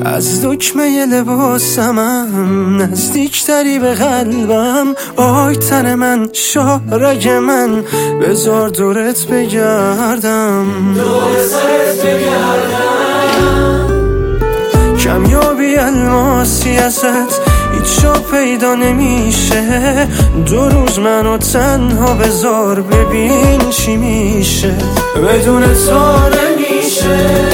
از دکمه لباسمم نزدیکتری به قلبم. آی تن من، شارگ من، بذار دورت بگردم، دور سرت بگردم. کمیابی الماسی ازت هیچ جا پیدا نمیشه. 2 روز منو تنها بذار ببین چی میشه. بدون تو نمیشه.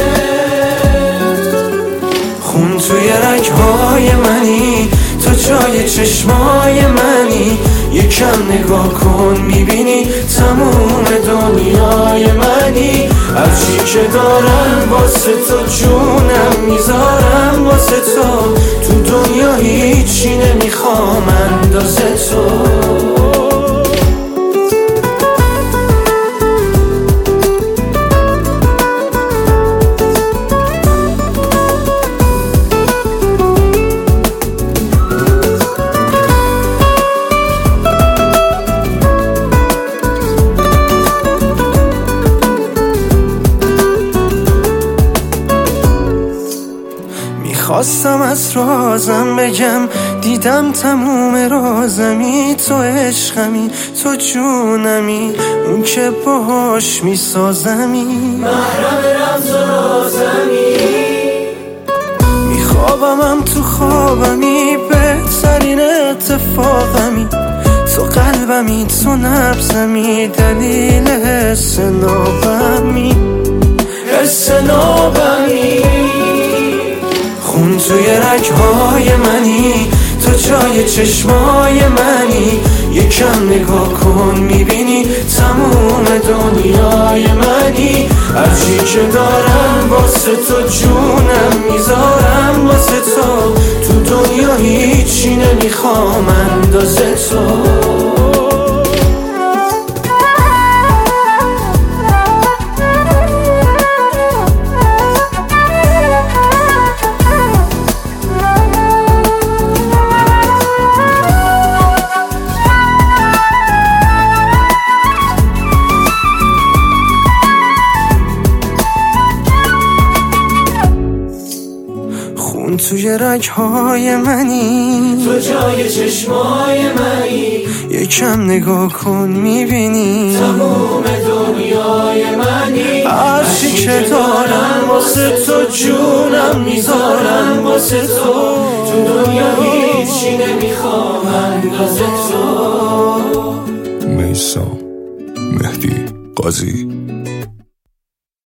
خون توی رگهای منی، تو جای چشمای منی. یکم نگاه کن میبینی تموم دنیای منی. هرچی که دارم واسه تو جونم میذارم واسه تو. تو دنیا هیچی نمیخوام اندازه تو. خواستم از رازم بگم، دیدم تموم رازمی. تو عشقمی، تو جونمی، اون که باهاش میسازمی. محرم رمز و رازمی. میخوابمم تو خوابمی، بهترین اتفاقمی. تو قلبمی، تو نبضمی، دلیل حس نابمی، حس نابمی. خون توی رگهای منی، تو جای چشمای منی. یکم نگاه کن میبینی تموم دنیای منی. هرچی که دارم واسه تو جونم میذارم واسه تو. تو دنیا هیچی نمیخوام اندازه تو. خون توی رگهای منی، تو جای چشمای منی. یکم نگاه کن میبینی تموم دنیای منی. هرچی که دارم واسه تو جونم میذارم واسه تو. تو دنیا هیچی نمیخوام اندازه تو. میثم مهدی قاضی.